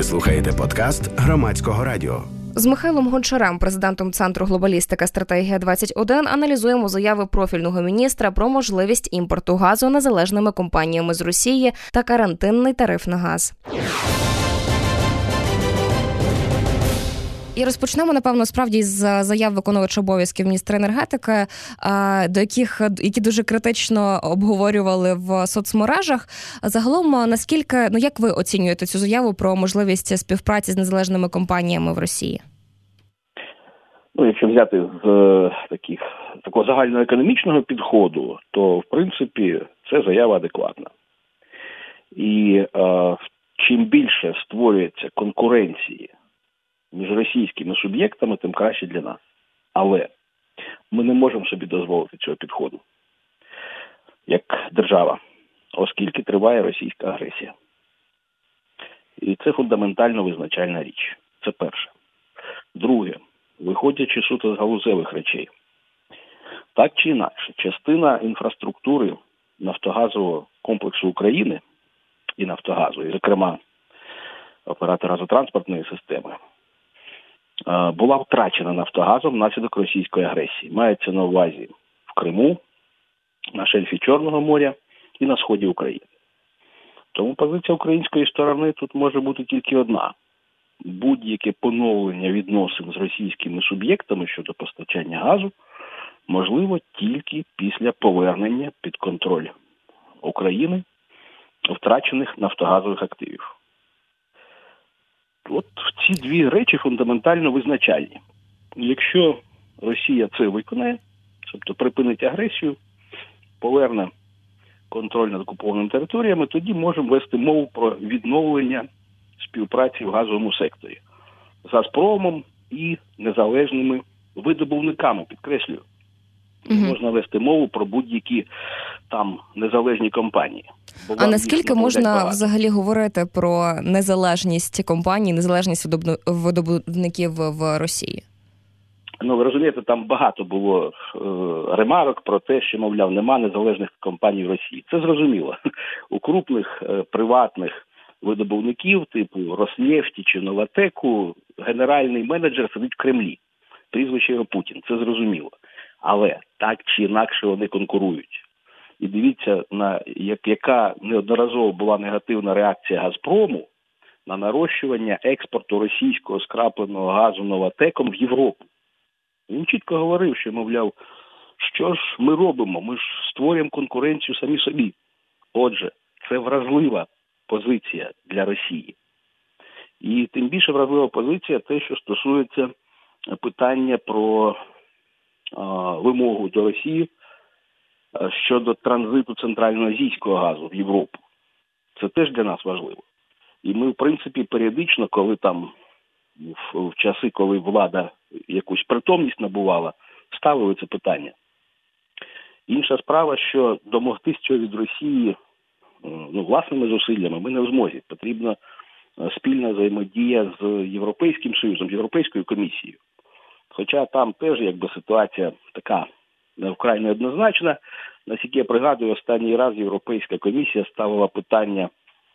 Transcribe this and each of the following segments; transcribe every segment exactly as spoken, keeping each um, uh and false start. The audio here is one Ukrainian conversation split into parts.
Ви слухаєте подкаст Громадського радіо. З Михайлом Гончарем, президентом Центру глобалістика «Стратегія двадцять один», аналізуємо заяви профільного міністра про можливість імпорту газу незалежними компаніями з Росії та карантинний тариф на газ. І розпочнемо, напевно, справді з заяв виконувача обов'язків міністра енергетики, до яких, які дуже критично обговорювали в соцмережах. Загалом, наскільки, ну як ви оцінюєте цю заяву про можливість співпраці з незалежними компаніями в Росії? Ну, якщо взяти з таких, такого загальноекономічного підходу, то, в принципі, це заява адекватна. І е, чим більше створюється конкуренції між російськими суб'єктами, тим краще для нас. Але ми не можемо собі дозволити цього підходу як держава, оскільки триває російська агресія. І це фундаментально визначальна річ. Це перше. Друге, виходячи суто з галузевих речей. Так чи інакше, частина інфраструктури нафтогазового комплексу України і Нафтогазу, і, зокрема, оператора газотранспортної системи, була втрачена Нафтогазом внаслідок російської агресії. Мається на увазі в Криму, на шельфі Чорного моря і на сході України. Тому позиція української сторони тут може бути тільки одна. Будь-яке поновлення відносин з російськими суб'єктами щодо постачання газу можливо тільки після повернення під контроль України втрачених нафтогазових активів. От ці дві речі фундаментально визначальні. Якщо Росія це виконає, тобто припинить агресію, поверне контроль над окупованими територіями, тоді можемо вести мову про відновлення співпраці в газовому секторі з Газпромом і незалежними видобувниками, підкреслюю. Mm-hmm. Можна вести мову про будь-які там незалежні компанії. Бо а наскільки можна взагалі говорити про незалежність компаній, незалежність видобувників в Росії? Ну, ви розумієте, там багато було е, ремарок про те, що, мовляв, нема незалежних компаній в Росії. Це зрозуміло. У крупних е, приватних видобувників, типу Роснефті чи Новатеку, генеральний менеджер сидить в Кремлі. Прізвище його Путін. Це зрозуміло. Але так чи інакше вони конкурують. І дивіться, на як, яка неодноразово була негативна реакція Газпрому на нарощування експорту російського скрапленого газу Новатеком в Європу. Він чітко говорив, що, мовляв, що ж ми робимо? Ми ж створюємо конкуренцію самі собі. Отже, це вразлива позиція для Росії. І тим більше вразлива позиція те, що стосується питання про а, вимогу до Росії а, щодо транзиту центральноазійського газу в Європу. Це теж для нас важливо. І ми, в принципі, періодично, коли там в, в часи, коли влада якусь притомність набувала, ставили це питання. Інша справа, що домогтись цього від Росії ну, власними зусиллями ми не в змозі. Потрібна спільна взаємодія з Європейським Союзом, з Європейською комісією. Хоча там теж якби ситуація така вкрай неоднозначна. Наскільки я пригадую, останній раз Європейська комісія ставила питання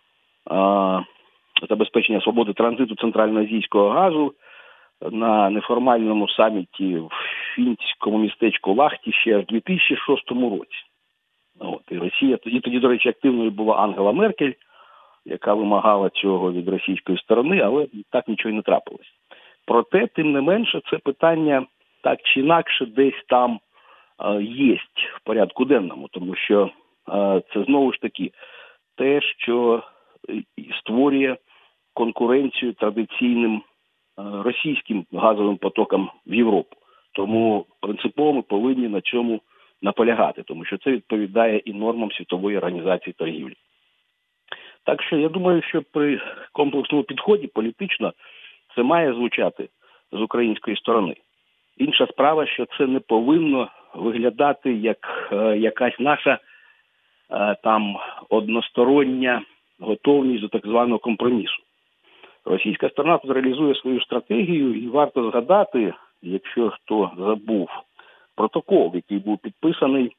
а, забезпечення свободи транзиту центральноазійського газу на неформальному саміті в фінському містечку Лахті ще в дві тисячі шостому році. От, і Росія, тоді, тоді, до речі, активною була Ангела Меркель, яка вимагала цього від російської сторони, але так нічого й не трапилось. Проте, тим не менше, це питання так чи інакше десь там е, є в порядку денному, тому що е, це знову ж таки те, що створює конкуренцію традиційним е, російським газовим потокам в Європу. Тому принципово ми повинні на цьому наполягати, тому що це відповідає і нормам Світової організації торгівлі. Так що я думаю, що при комплексному підході політично це має звучати з української сторони. Інша справа, що це не повинно виглядати як е, якась наша е, там одностороння готовність до так званого компромісу. Російська сторона тут реалізує свою стратегію, і варто згадати, якщо хто забув, протокол, який був підписаний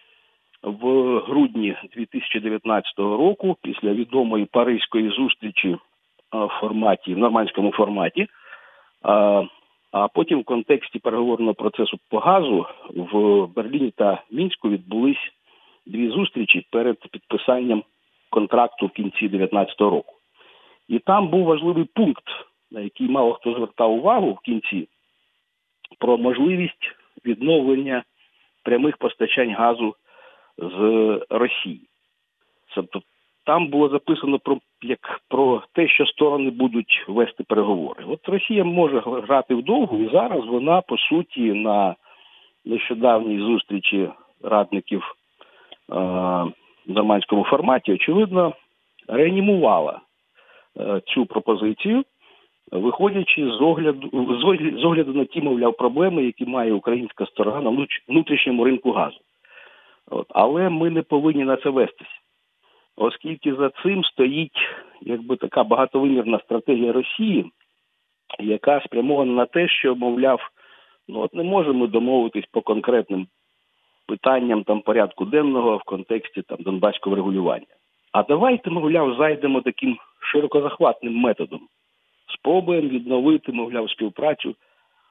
в грудні дві тисячі дев'ятнадцятого року після відомої паризької зустрічі в форматі, в нормандському форматі. А, а потім в контексті переговорного процесу по газу в Берліні та Мінську відбулись дві зустрічі перед підписанням контракту в кінці дев'ятнадцятого року. І там був важливий пункт, на який мало хто звертав увагу в кінці, про можливість відновлення прямих постачань газу з Росії. Тобто там було записано про, як, про те, що сторони будуть вести переговори. От Росія може грати вдовгу, і зараз вона, по суті, на нещодавній зустрічі радників е- в нормандському форматі, очевидно, реанімувала е- цю пропозицію, виходячи з огляду, з огляду на ті, мовляв, проблеми, які має українська сторона на внутрішньому ринку газу. От. Але ми не повинні на це вестись, оскільки за цим стоїть якби така багатовимірна стратегія Росії, яка спрямована на те, що, мовляв, ну от не можемо домовитись по конкретним питанням там порядку денного в контексті там донбаського регулювання. А давайте, мовляв, зайдемо таким широкозахватним методом. Спробуємо відновити, мовляв, співпрацю е-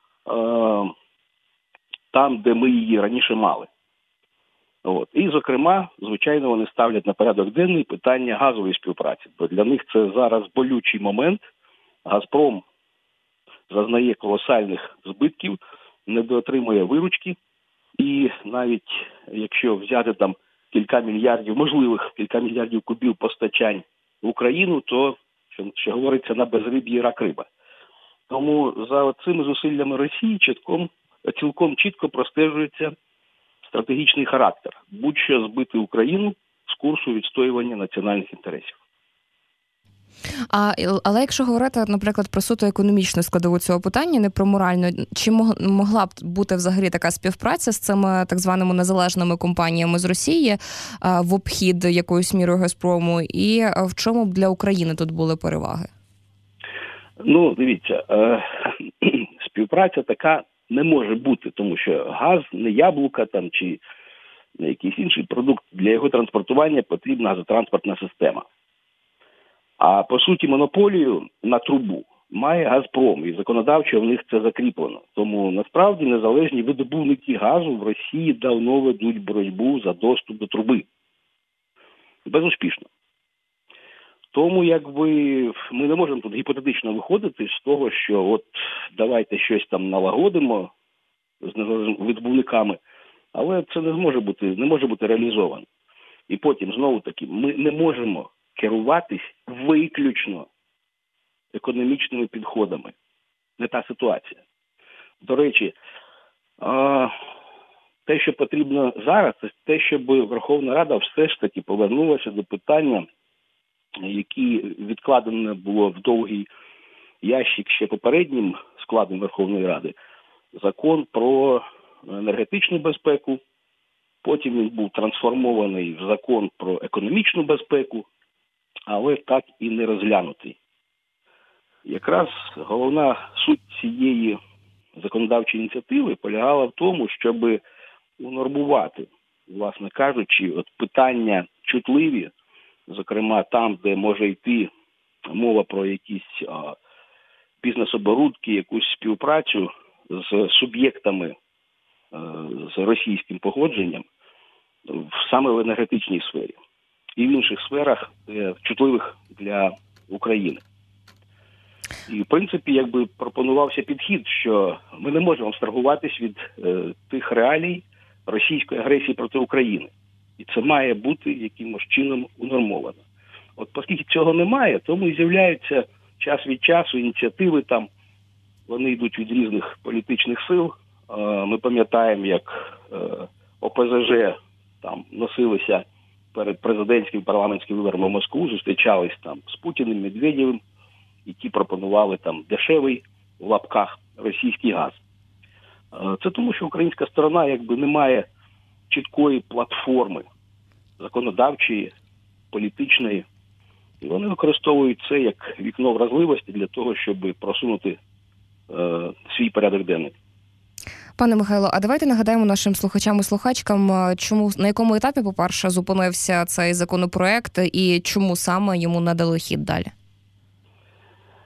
там, де ми її раніше мали. От. І, зокрема, звичайно, вони ставлять на порядок денний питання газової співпраці, бо для них це зараз болючий момент. «Газпром» зазнає колосальних збитків, недоотримує виручки, і навіть якщо взяти там кілька мільярдів, можливих кілька мільярдів кубів постачань в Україну, то, що, що говориться, на безриб'ї рак риба. Тому за цими зусиллями Росії чітком, цілком чітко простежується стратегічний характер. Будь-що збити Україну з курсу відстоювання національних інтересів. А, але якщо говорити, наприклад, про суто економічну складову цього питання, не про моральну, чи могла б бути взагалі така співпраця з цими так званими незалежними компаніями з Росії в обхід якоюсь мірою Газпрому, і в чому б для України тут були переваги? Ну, дивіться, співпраця така не може бути, тому що газ не яблука там чи не якийсь інший продукт. Для його транспортування потрібна газотранспортна система. А по суті монополію на трубу має Газпром, і законодавчо в них це закріплено. Тому насправді незалежні видобувники газу в Росії давно ведуть боротьбу за доступ до труби. Безуспішно. Тому якби ми не можемо тут гіпотетично виходити з того, що от давайте щось там налагодимо з видобувниками, але це не зможе бути, не може бути реалізовано. І потім, знову таки, ми не можемо керуватись виключно економічними підходами. Не та ситуація. До речі, те, що потрібно зараз, це те, щоб Верховна Рада все ж таки повернулася до питання, які відкладено було в довгий ящик ще попереднім складом Верховної Ради, закон про енергетичну безпеку, потім він був трансформований в закон про економічну безпеку, але так і не розглянутий. Якраз головна суть цієї законодавчої ініціативи полягала в тому, щоб унормувати, власне кажучи, от питання чутливі, зокрема там, де може йти мова про якісь а, бізнес-оборудки, якусь співпрацю з суб'єктами а, з російським походженням, саме в енергетичній сфері і в інших сферах, е, чутливих для України. І, в принципі, якби пропонувався підхід, що ми не можемо абстрагуватись від е, тих реалій російської агресії проти України. І це має бути якимось чином унормовано. От оскільки цього немає, тому і з'являються час від часу ініціативи там, вони йдуть від різних політичних сил. Е, ми пам'ятаємо, як е, ОПЗЖ там носилися перед президентським парламентським виборами в Москву, зустрічались там з Путіним, Медведєвим, і ті пропонували там дешевий, в лапках, російський газ. Це тому, що українська сторона якби не має чіткої платформи законодавчої, політичної, і вони використовують це як вікно вразливості для того, щоб просунути е, свій порядок денний. Пане Михайло, а давайте нагадаємо нашим слухачам і слухачкам, чому, на якому етапі, по-перше, зупинився цей законопроект і чому саме йому надали хід далі?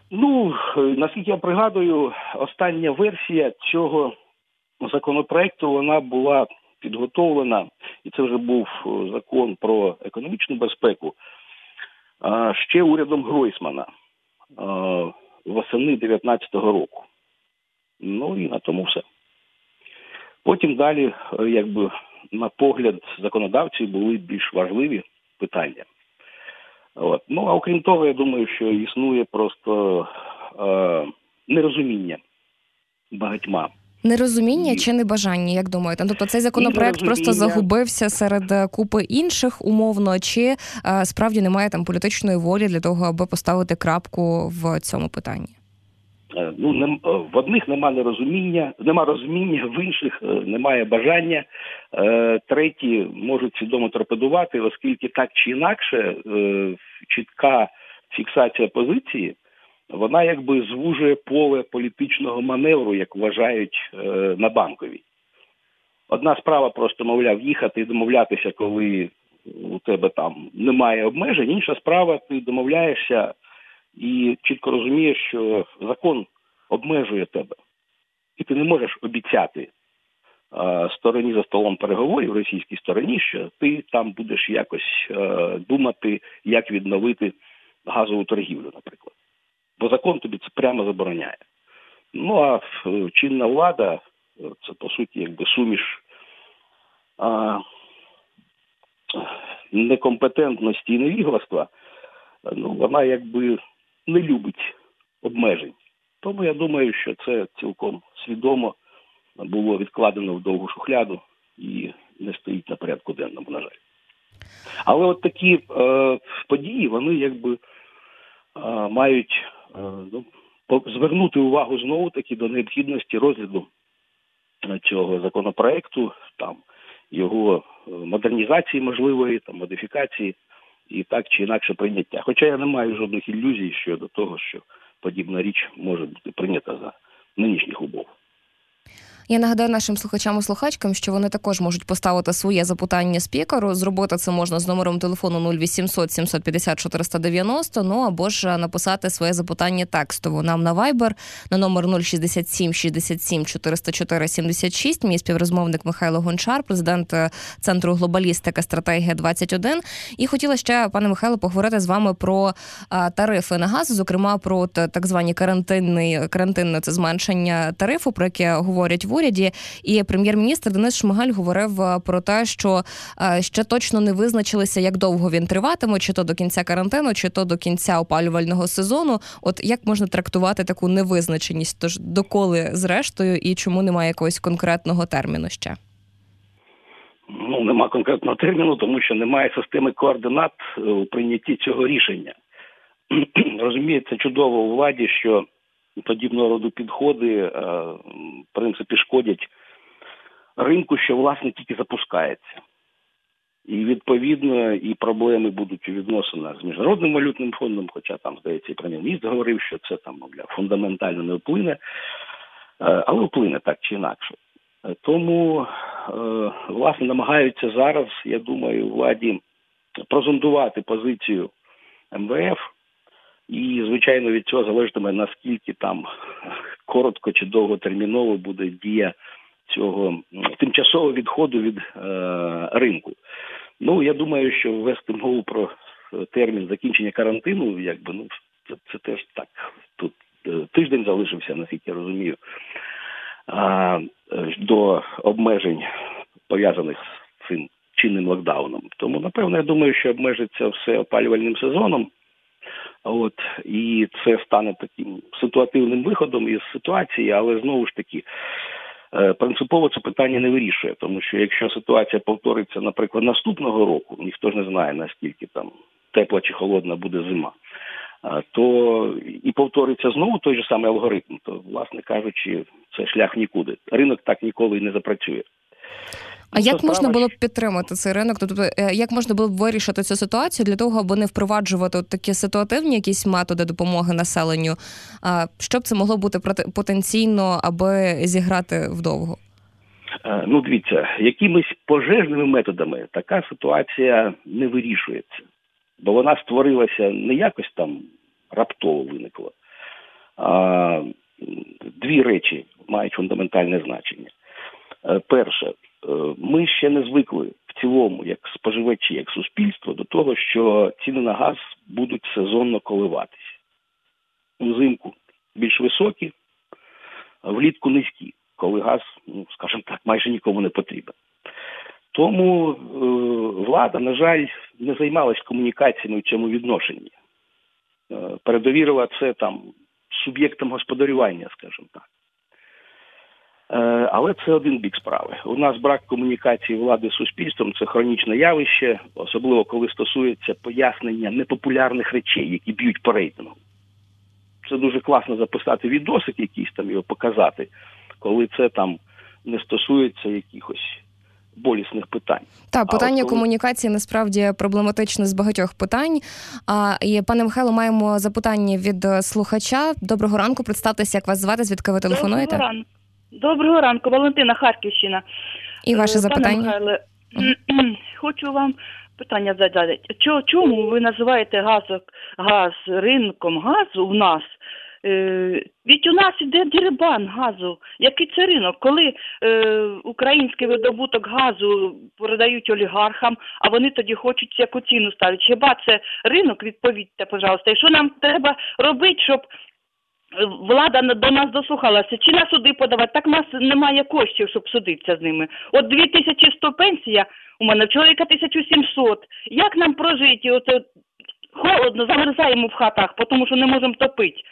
Ну, наскільки я пригадую, остання версія цього законопроекту, вона була підготовлена, і це вже був закон про економічну безпеку, ще урядом Гройсмана восени дев'ятнадцятого року. Ну і на тому все. Потім далі, якби, на погляд законодавців, були більш важливі питання. От. Ну, а окрім того, я думаю, що існує просто е, нерозуміння багатьма. Нерозуміння чи небажання, як думаєте? Тобто цей законопроект просто загубився серед купи інших, умовно, чи е, справді немає там політичної волі для того, аби поставити крапку в цьому питанні? Ну, не, в одних немає нерозуміння, нема розуміння, в інших немає бажання, е, треті можуть свідомо торпедувати, оскільки так чи інакше е, чітка фіксація позиції, вона якби звужує поле політичного маневру, як вважають е, на Банковій. Одна справа просто, мовляв, їхати і домовлятися, коли у тебе там немає обмежень, інша справа, ти домовляєшся і чітко розумієш, що закон обмежує тебе. І ти не можеш обіцяти е, стороні за столом переговорів, російській стороні, що ти там будеш якось е, думати, як відновити газову торгівлю, наприклад. Бо закон тобі це прямо забороняє. Ну, а е, чинна влада, це, по суті, якби суміш е, некомпетентності і невігластва, ну, вона якби не любить обмежень. Тому я думаю, що це цілком свідомо було відкладено в довгу шухляду і не стоїть на порядку денному, на жаль. Але от такі е, події, вони якби е, мають е, ну, звернути увагу знову-таки до необхідності розгляду цього законопроекту, там, його модернізації можливої, там, модифікації і так чи інакше прийняття. Хоча я не маю жодних ілюзій щодо того, що подібна річ може бути прийнята за нинішніх умов. Я нагадаю нашим слухачам і слухачкам, що вони також можуть поставити своє запитання спікеру. Зробити це можна з номером телефону нуль вісімсот сімсот п'ятдесят чотириста дев'яносто, ну або ж написати своє запитання текстово нам на Viber на номер нуль шістдесят сім шістдесят сім чотириста чотири сімдесят шість. Мій співрозмовник Михайло Гончар, президент Центру глобалістика стратегія двадцять один. І хотіла ще, пане Михайло, поговорити з вами про а, тарифи на газ, зокрема про так звані карантинні, карантинне це зменшення тарифу, про яке говорять в уряді. І прем'єр-міністр Денис Шмигаль говорив про те, що ще точно не визначилися, як довго він триватиме, чи то до кінця карантину, чи то до кінця опалювального сезону. От як можна трактувати таку невизначеність? Тож доколи зрештою і чому немає якогось конкретного терміну ще? Ну, нема конкретного терміну, тому що немає системи координат у прийнятті цього рішення. Розумієте, чудово у владі, що подібного роду підходи, в принципі, шкодять ринку, що, власне, тільки запускається. І, відповідно, і проблеми будуть у відносинах з Міжнародним валютним фондом, хоча там, здається, і прем'єр-міністр говорив, що це там, мовляв, фундаментально не вплине, але вплине так чи інакше. Тому, власне, намагаються зараз, я думаю, владі прозондувати позицію ем ве еф, і, звичайно, від цього залежатиме, наскільки там коротко чи довготерміново буде дія цього тимчасового відходу від е, ринку. Ну, я думаю, що ввести мову про термін закінчення карантину, якби, ну, це, це теж так. Тут е, тиждень залишився, наскільки я розумію, е, до обмежень, пов'язаних з цим чинним локдауном. Тому, напевно, я думаю, що обмежиться все опалювальним сезоном. От, і це стане таким ситуативним виходом із ситуації, але знову ж таки, принципово це питання не вирішує, тому що якщо ситуація повториться, наприклад, наступного року, ніхто ж не знає, наскільки там тепла чи холодна буде зима, то і повториться знову той же самий алгоритм, то, власне кажучи, це шлях нікуди. Ринок так ніколи і не запрацює. А як можна було б підтримати цей ринок? Тобто, як можна було б вирішити цю ситуацію для того, аби не впроваджувати от такі ситуативні якісь методи допомоги населенню? Що б це могло бути потенційно, аби зіграти вдовго? Ну, дивіться, якимись пожежними методами така ситуація не вирішується. Бо вона створилася не якось там раптово виникла, Дві речі мають фундаментальне значення. Перше, ми ще не звикли в цілому, як споживачі, як суспільство, до того, що ціни на газ будуть сезонно коливатися. Взимку більш високі, влітку низькі, коли газ, ну, скажімо так, майже нікому не потрібен. Тому е, влада, на жаль, не займалась комунікаціями в цьому відношенні. Е, передовірила це там суб'єктам господарювання, скажімо так. Е, але це один бік справи. У нас брак комунікації влади з суспільством – це хронічне явище, особливо коли стосується пояснення непопулярних речей, які б'ють по рейтингу. Це дуже класно записати відосик якийсь там, його показати, коли це там не стосується якихось болісних питань. Так, питання коли... комунікації насправді проблематичне з багатьох питань. А, і, пане Михайло, маємо запитання від слухача. Доброго ранку, представтеся, як вас звати, звідки ви телефонуєте? Доброго ранку. Доброго ранку, Валентина, Харківщина. І ваше Пане запитання? Михайле, хочу вам питання задати. Чому ви називаєте газ, газ ринком газу у нас? Е, від у нас іде дерибан газу. Який це ринок? Коли е, український видобуток газу передають олігархам, а вони тоді хочуть яку ціну ставити. Хіба це ринок? Відповідьте, пожалуйста. І що нам треба робити, щоб влада до нас дослухалася? Чи на суди подавати? Так у нас немає коштів, щоб судитися з ними. От дві тисячі сто пенсія, у мене в чоловіка тисяча сімсот. Як нам прожити? Оце холодно, замерзаємо в хатах, тому що не можемо топити.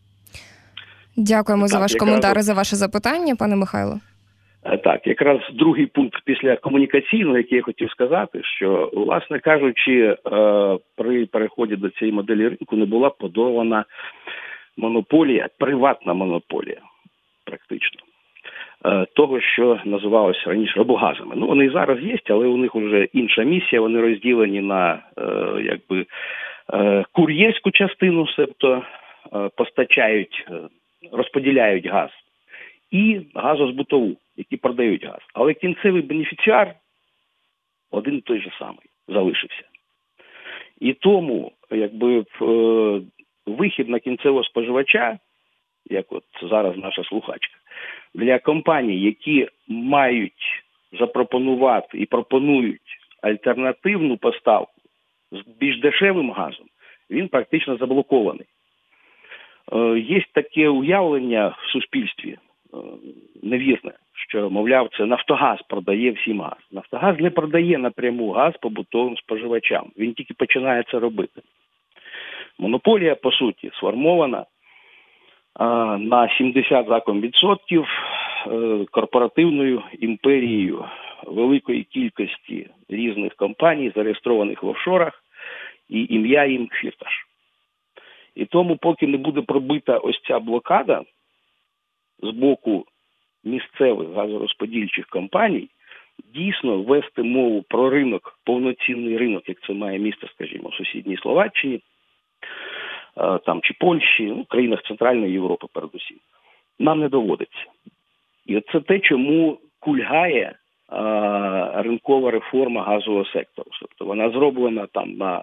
Дякуємо так, за ваш якраз... коментар і за ваше запитання, пане Михайло. Так, якраз другий пункт після комунікаційного, який я хотів сказати, що, власне кажучи, при переході до цієї моделі ринку не була подолана монополія, приватна монополія, практично, того, що називалося раніше робогазами. Ну, вони і зараз є, але у них вже інша місія, вони розділені на, якби, кур'єрську частину, тобто постачають, розподіляють газ, і газозбутову, які продають газ. Але кінцевий бенефіціар один і той же самий залишився. І тому, якби, вихід на кінцевого споживача, як от зараз наша слухачка, для компаній, які мають запропонувати і пропонують альтернативну поставку з більш дешевим газом, він практично заблокований. Є таке уявлення в суспільстві невірне, що, мовляв, це Нафтогаз продає всім газ. Нафтогаз не продає напряму газ побутовим споживачам. Він тільки починає це робити. Монополія, по суті, сформована а, на сімдесят заком відсотків е, корпоративною імперією великої кількості різних компаній, зареєстрованих в офшорах, і ім'я їм Фірташ. І тому, поки не буде пробита ось ця блокада з боку місцевих газорозподільчих компаній, дійсно вести мову про ринок, повноцінний ринок, як це має місце, скажімо, в сусідній Словаччині, там, чи Польщі, ну, країнах Центральної Європи передусім, нам не доводиться. І це те, чому кульгає а, ринкова реформа газового сектору. Тобто вона зроблена там на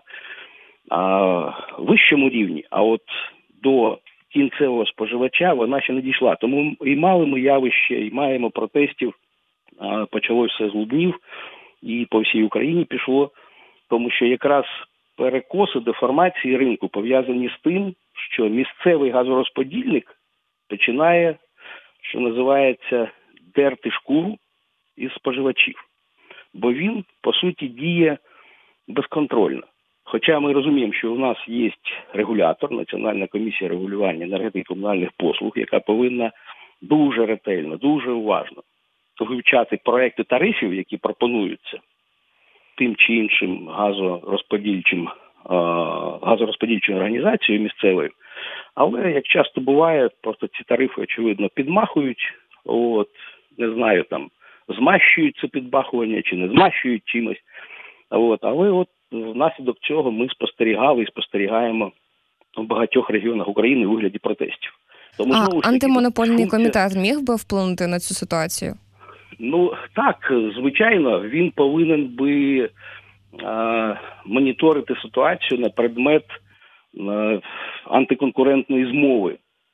а, вищому рівні, а от до кінцевого споживача вона ще не дійшла. Тому і мали ми явище, і маємо протестів, а, почалося все з Лубнів, і по всій Україні пішло, тому що якраз перекоси, деформації ринку пов'язані з тим, що місцевий газорозподільник починає, що називається, дерти шкуру із споживачів. Бо він, по суті, діє безконтрольно. Хоча ми розуміємо, що у нас є регулятор, Національна комісія регулювання енергетики і комунальних послуг, яка повинна дуже ретельно, дуже уважно вивчати проекти тарифів, які пропонуються тим чи іншим газорозподільчим, газорозподільчою організацією місцевою. Але, як часто буває, просто ці тарифи, очевидно, підмахують, от, не знаю, там, змащують це підбахування чи не змащують чимось. От, але от внаслідок цього ми спостерігали і спостерігаємо в багатьох регіонах України у вигляді протестів. Тому, а знову ж таки, антимонопольний функція... комітет міг би вплинути на цю ситуацію? Ну, так, звичайно, він повинен би е, моніторити ситуацію на предмет е, антиконкурентної змови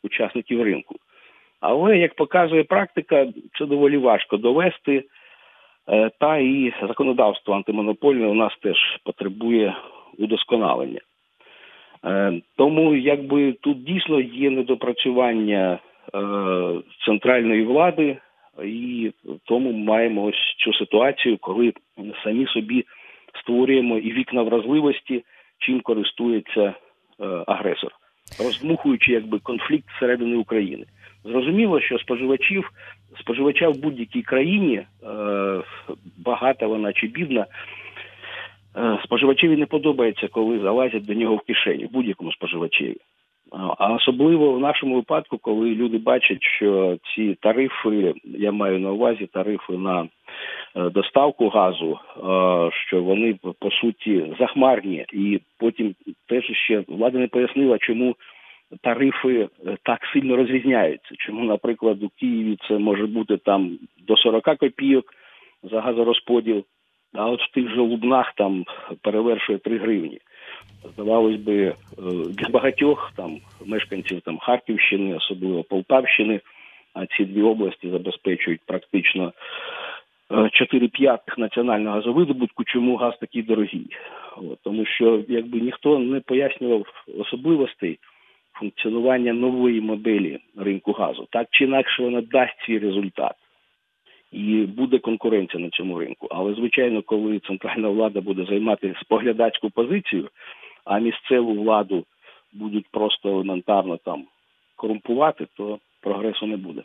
учасників ринку. Але, як показує практика, це доволі важко довести, та і законодавство антимонопольне у нас теж потребує удосконалення. Тому, якби тут дійсно є недопрацювання центральної влади, і тому маємо ось цю ситуацію, коли самі собі створюємо і вікна вразливості, чим користується агресор, роздмухуючи якби конфлікт всередині України. Зрозуміло, що споживачів, споживача в будь-якій країні, багата вона чи бідна, споживачеві не подобається, коли залазять до нього в кишені, будь-якому споживачеві. А особливо в нашому випадку, коли люди бачать, що ці тарифи, я маю на увазі тарифи на доставку газу, що вони, по суті, захмарні. І потім теж ще влада не пояснила, чому тарифи так сильно розрізняються. Чому, наприклад, у Києві це може бути там до сорок копійок за газорозподіл, а от в тих же Лубнах там перевершує три гривні. Здавалось би, для багатьох там мешканців там Харківщини, особливо Полтавщини, а ці дві області забезпечують практично чотири п'ятих національного газовидобутку, чому газ такий дорогий. От, тому що якби ніхто не пояснював особливостей функціонування нової моделі ринку газу. Так чи інакше вона дасть свій результат. І буде конкуренція на цьому ринку. Але, звичайно, коли центральна влада буде займати споглядацьку позицію, а місцеву владу будуть просто елементарно там корумпувати, то прогресу не буде.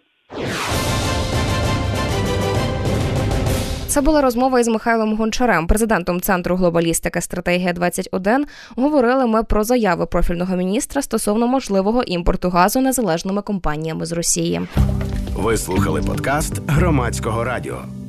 Це була розмова із Михайлом Гончарем, президентом Центру глобалістики «Стратегія двадцять один». Говорили ми про заяви профільного міністра стосовно можливого імпорту газу незалежними компаніями з Росії. Ви слухали подкаст Громадського радіо.